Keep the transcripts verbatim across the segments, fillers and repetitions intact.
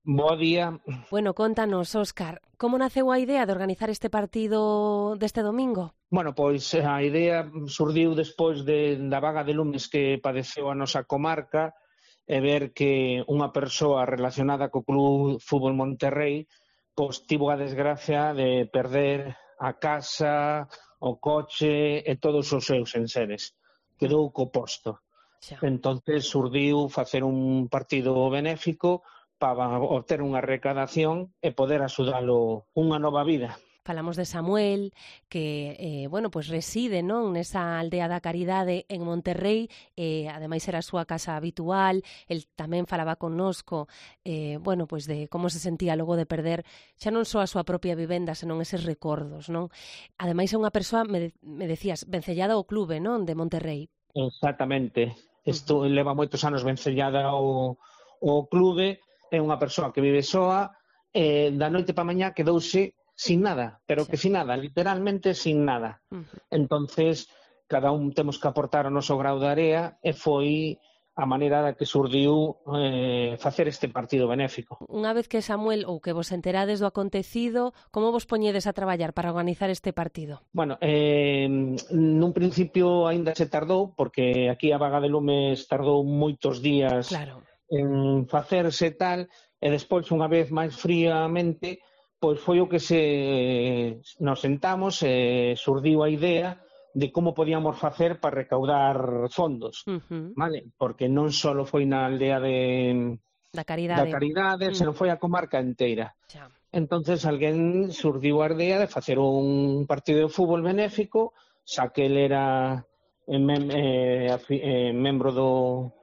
Bo día. Bueno, contanos, Óscar, como naceu a idea de organizar este partido deste domingo? Bueno, pois a idea surdiu despois de, da vaga de lumes que padeceu a nosa comarca e ver que unha persoa relacionada co Club Fútbol Monterrey pois tivo a desgracia de perder a casa, o coche e todos os seus enseres. Quedou co posto. Xa. Entonces surdiu facer un partido benéfico para obter unha recadación e poder axudalo unha nova vida. Falamos de Samuel, que, eh, bueno, pues reside, non, nesa aldea da Caridade en Monterrey, eh, ademais era a súa casa habitual, el tamén falaba connosco, eh, bueno, pues de como se sentía logo de perder xa non só a súa propia vivenda, senón eses recordos, non? Ademais é unha persoa, me, me decías, vencellada ao clube, non, de Monterrey. Exactamente. Isto uh-huh. leva moitos anos vencellada ao, ao clube, é unha persoa que vive soa, e da noite pa mañá quedouse sin nada, pero que sin nada, literalmente sin nada. Uh-huh. Entonces, cada un temos que aportar o noso grau de area e foi a maneira da que surdiu eh, facer este partido benéfico. Unha vez que Samuel ou que vos enterades do acontecido, como vos poñedes a traballar para organizar este partido? Bueno, eh, nun principio aínda se tardou, porque aquí a vaga de lumes tardou moitos días claro. en facerse tal, e despois, unha vez máis fríamente, pois foi o que se nos sentamos e surdiu a idea de como podíamos facer para recaudar fondos, uh-huh. vale? Porque non só foi na aldea de da Caridade, da Caridade uh-huh. senón foi a comarca inteira. Xa. Entonces alguén surdiu a idea de facer un partido de fútbol benéfico, xa que ele era mem eh, eh, membro do,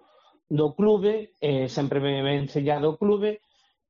do clube, eh, sempre vencellado ao clube,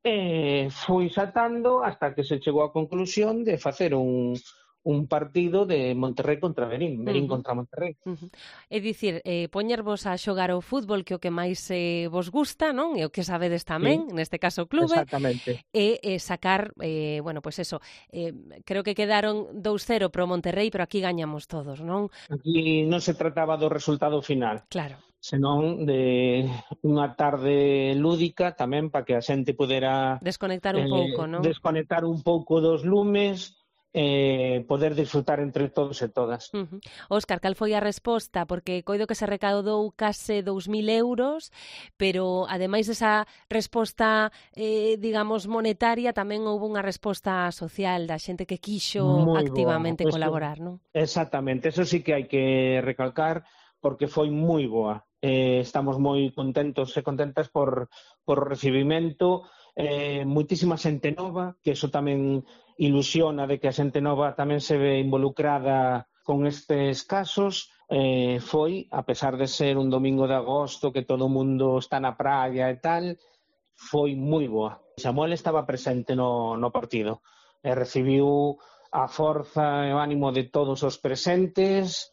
e foi xatando hasta que se chegou á conclusión de facer un, un partido de Monterrey contra Verín, Verín uh-huh. contra Monterrey. Uh-huh. É dicir, eh, poñervos a xogar ao fútbol, que o que máis eh, vos gusta, non? E o que sabedes tamén, sí. neste caso o clube. Exactamente. E eh, sacar, eh, bueno, pues eso, eh, creo que quedaron dous cero pro Monterrey, pero aquí gañamos todos, non? Aquí non se trataba do resultado final. Claro. Senón de unha tarde lúdica tamén para que a xente pudera desconectar un eh, pouco, non? Desconectar un pouco dos lumes e eh, poder disfrutar entre todos e todas. Uh-huh. Óscar, cal foi a resposta? Porque coido que se recaudou case dous mil euros, pero ademais desa resposta, eh, digamos, monetaria, tamén houve unha resposta social da xente que quixo Muy activamente boa. colaborar, non? Exactamente, eso sí que hai que recalcar, porque foi moi boa. Eh, estamos moi contentos e contentas por, por o recibimento, eh, moitísima xente nova, que eso tamén ilusiona de que a xente nova tamén se ve involucrada con estes casos. Eh, foi, a pesar de ser un domingo de agosto, que todo o mundo está na praia e tal, foi moi boa. Samuel estaba presente no, no partido e recibiu a forza e o ánimo de todos os presentes.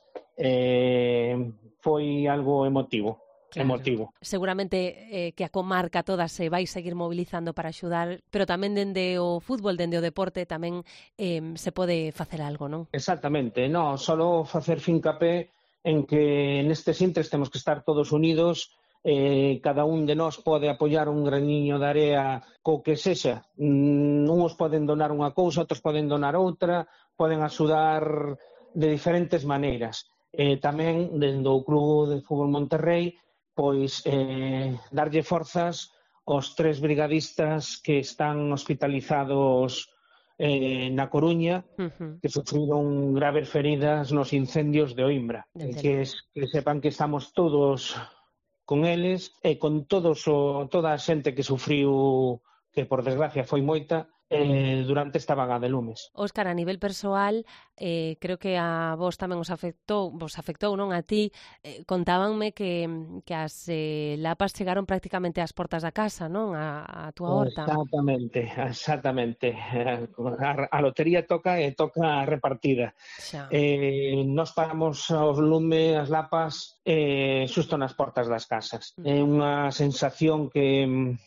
Eh, foi algo emotivo, claro. emotivo. Seguramente eh, que a comarca toda se vai seguir mobilizando para axudar, pero tamén dende o fútbol, dende o deporte, tamén eh, se pode facer algo, non? Exactamente, non, solo facer fincapé en que nestes intres temos que estar todos unidos, eh, cada un de nós pode apoiar un graniño de area co que sexa. Mm, uns poden donar unha cousa, outros poden donar outra, poden axudar de diferentes maneiras. Eh, tamén, dende o Club de Fútbol Monterrey, pois eh, darlle forzas aos tres brigadistas que están hospitalizados eh, na Coruña, uh-huh. que sufriron graves feridas nos incendios de Oimbra. E que, que sepan que estamos todos con eles e con todos o, toda a xente que sufriu, que por desgracia foi moita, eh, durante esta vaga de lumes. Óscar, a nivel persoal, eh, creo que a vos tamén os afectou, vos afectou, non a ti, eh, contábanme que, que as eh, lapas chegaron prácticamente ás portas da casa, non? A, a túa horta. Exactamente, exactamente. A, a lotería toca e toca repartida. Xa. Eh, nos paramos os lumes, as lapas, eh, xusto nas portas das casas. É mm. unha sensación que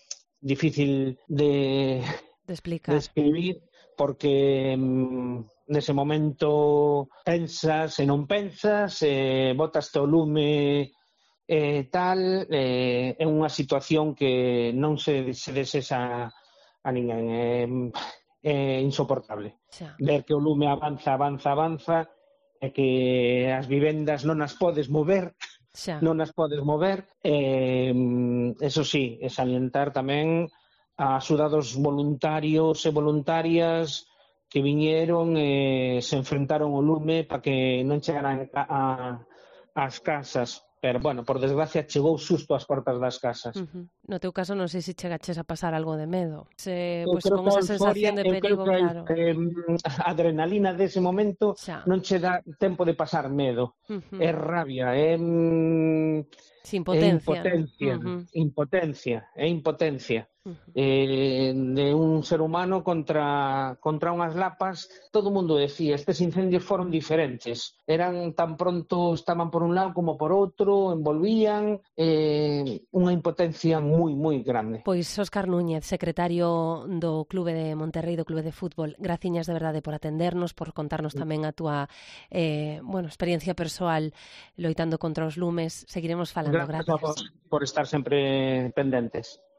difícil de... de explicar. De escribir, porque mm, nese momento pensas e non pensas, eh, botas o lume e eh, tal, eh, é unha situación que non se, se desexa a ninguén. É, é insoportable. Xa. Ver que o lume avanza, avanza, avanza, e que as vivendas non as podes mover, Xa. non as podes mover. E, eso sí, é salientar tamén a axuda dos voluntarios e voluntarias que viñeron e se enfrentaron ao lume para que non chegaran a, a, ás casas. Pero, bueno, por desgracia, chegou xusto ás portas das casas. Uh-huh. No teu caso, non sei se chegaches a pasar algo de medo. Se, Eu pues, creo con que a esa sensación euforia, de eu creo perigo, que a claro. eh, a adrenalina dese momento Xa. non che dá tempo de pasar medo. Uh-huh. É rabia, é, Sí, é impotencia, impotencia, ¿no? Uh-huh. impotencia, é impotencia. Uh-huh. Eh, de un ser humano contra, contra unhas lapas. Todo o mundo decía, estes incendios foron diferentes, eran tan pronto, estaban por un lado como por outro, envolvían, eh, unha impotencia moi, moi grande. Pois Óscar Núñez, secretario do Clube de Monterrei, do Clube de Fútbol, graciñas de verdade por atendernos, por contarnos tamén a túa eh, bueno, experiencia persoal loitando contra os lumes. Seguiremos falando, Gracias a vos gracias. por estar sempre pendentes.